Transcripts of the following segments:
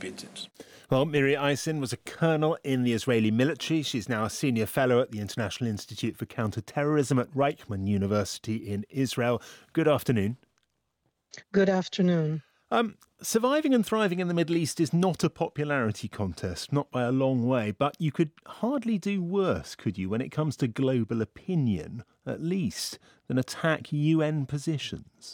agents. Well, Miri Eisin was a colonel in the Israeli military. She's now a senior fellow at the International Institute for Counterterrorism at Reichman University in Israel. Good afternoon. Good afternoon. Surviving and thriving in the Middle East is not a popularity contest, not by a long way, but you could hardly do worse, could you, when it comes to global opinion, at least, than attack UN positions?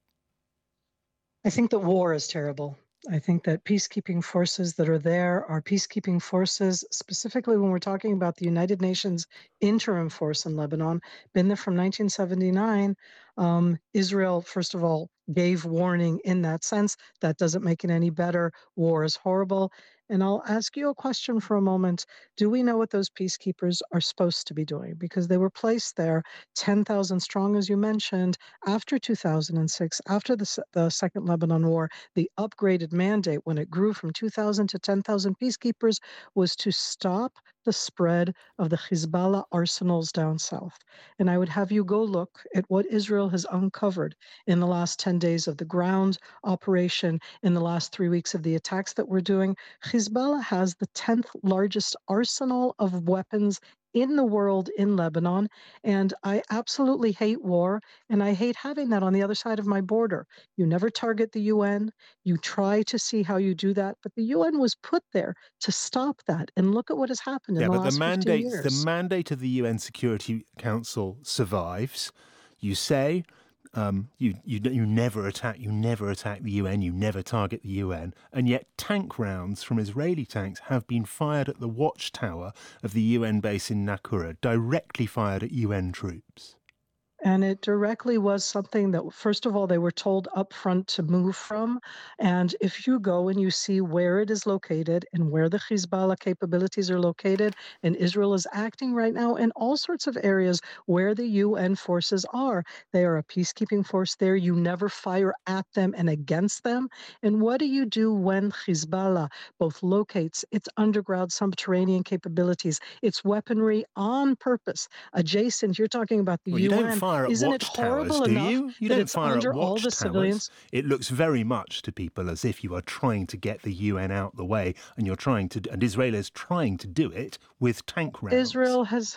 I think that war is terrible. I think that peacekeeping forces that are there are peacekeeping forces, specifically when we're talking about the United Nations interim force in Lebanon, been there from 1979. Israel, first of all, gave warning in that sense. That doesn't make it any better. War is horrible. And I'll ask you a question for a moment. Do we know what those peacekeepers are supposed to be doing? Because they were placed there, 10,000 strong, as you mentioned, after 2006, after the Second Lebanon War. The upgraded mandate, when it grew from 2,000 to 10,000 peacekeepers, was to stop the spread of the Hezbollah arsenals down south. And I would have you go look at what Israel has uncovered in the last 10 days of the ground operation, in the last 3 weeks of the attacks that we're doing. Hezbollah has the 10th largest arsenal of weapons in the world in Lebanon, and I absolutely hate war, and I hate having that on the other side of my border. You never target the UN. You try to see how you do that, but the UN was put there to stop that, and look at what has happened in the last 15 years. The mandate of the UN Security Council survives. You say you never attack the UN, you never target the UN, and yet tank rounds from Israeli tanks have been fired at the watchtower of the UN base in Nakura, directly fired at UN troops. And it directly was something that, first of all, they were told up front to move from. And if you go and you see where it is located and where the Hezbollah capabilities are located, and Israel is acting right now in all sorts of areas where the UN forces are. They are a peacekeeping force there. You never fire at them and against them. And what do you do when Hezbollah both locates its underground subterranean capabilities, its weaponry on purpose, adjacent? You're talking about the UN. Isn't it horrible enough that it's under all the civilians? It looks very much to people as if you are trying to get the UN out the way, and Israel is trying to do it with tank rounds. Israel has.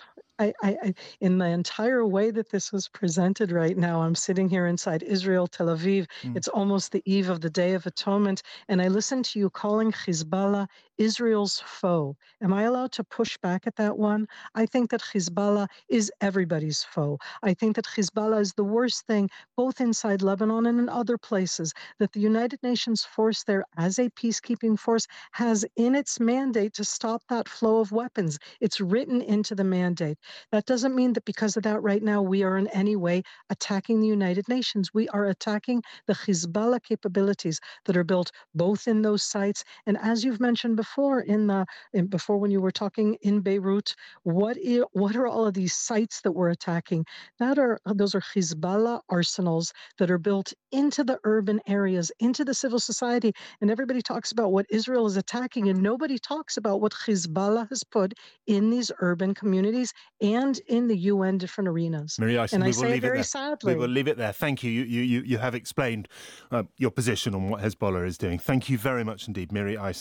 In the entire way that this was presented right now, I'm sitting here inside Israel, Tel Aviv. It's almost the eve of the Day of Atonement, and I listen to you calling Hezbollah Israel's foe. Am I allowed to push back at that one? I think that Hezbollah is everybody's foe. I think that Hezbollah is the worst thing, both inside Lebanon and in other places, that the United Nations force there as a peacekeeping force has in its mandate to stop that flow of weapons. It's written into the mandate. That doesn't mean that because of that right now we are in any way attacking the United Nations. We are attacking the Hezbollah capabilities that are built both in those sites, and as you've mentioned before, before when you were talking in Beirut, what are all of these sites that we're attacking? Those are Hezbollah arsenals that are built into the urban areas, into the civil society, and everybody talks about what Israel is attacking, and nobody talks about what Hezbollah has put in these urban communities and in the UN different arenas. Miri Eisin, and I say it very sadly. We will leave it there. Thank you. You have explained your position on what Hezbollah is doing. Thank you very much indeed, Miri Eisin.